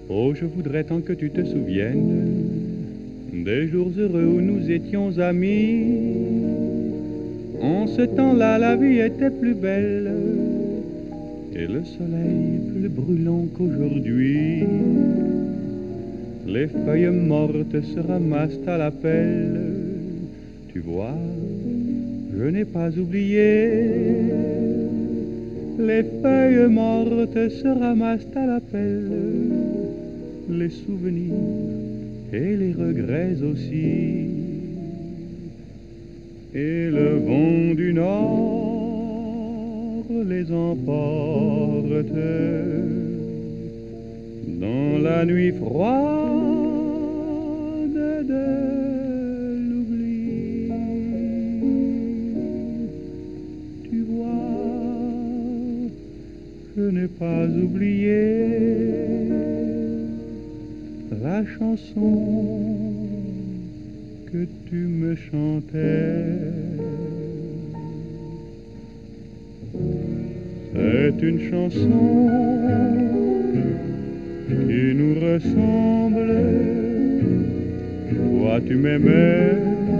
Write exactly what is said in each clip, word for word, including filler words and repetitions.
Oh, je voudrais tant que tu te souviennes des jours heureux où nous étions amis. En ce temps-là, la vie était plus belle et le soleil plus brûlant qu'aujourd'hui. Les feuilles mortes se ramassent à la pelle. Tu vois, je n'ai pas oublié. Les feuilles mortes se ramassent à la pelle. Les souvenirs et les regrets aussi. Et le vent du nord les emporte dans la nuit froide de l'oubli. Tu vois, je n'ai pas oublié la chanson que tu me chantais. C'est une chanson qui nous ressemble. Toi tu m'aimais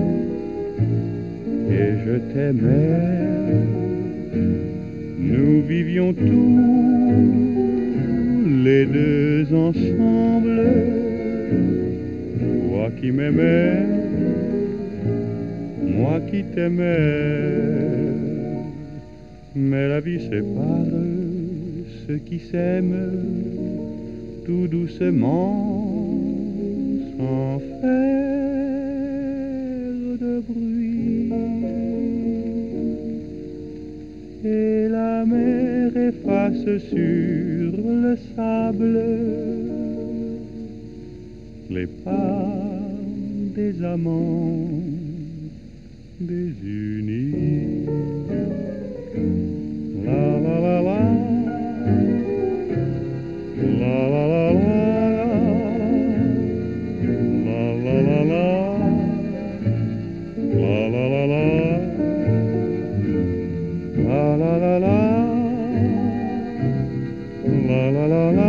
et je t'aimais. Nous vivions tous les deux ensemble. Toi qui m'aimais, moi qui t'aimais. Mais la vie sépare ceux qui s'aiment tout doucement, sans faire de bruit. Et la mer efface sur le sable les pas des amants désunis. La la la la, la la la la, la la la la, la la la la, la la la la, la la la la,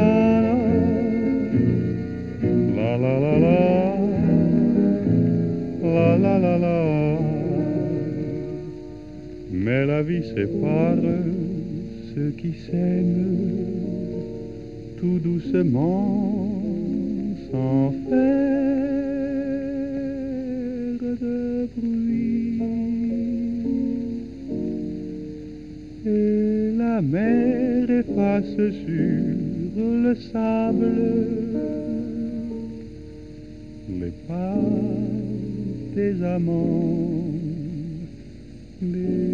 la la la la, la la la la. Mais la vie sépare ceux qui s'aiment tout doucement, sans faire de bruit. Et la mer efface sur le sable les pas des amants. Des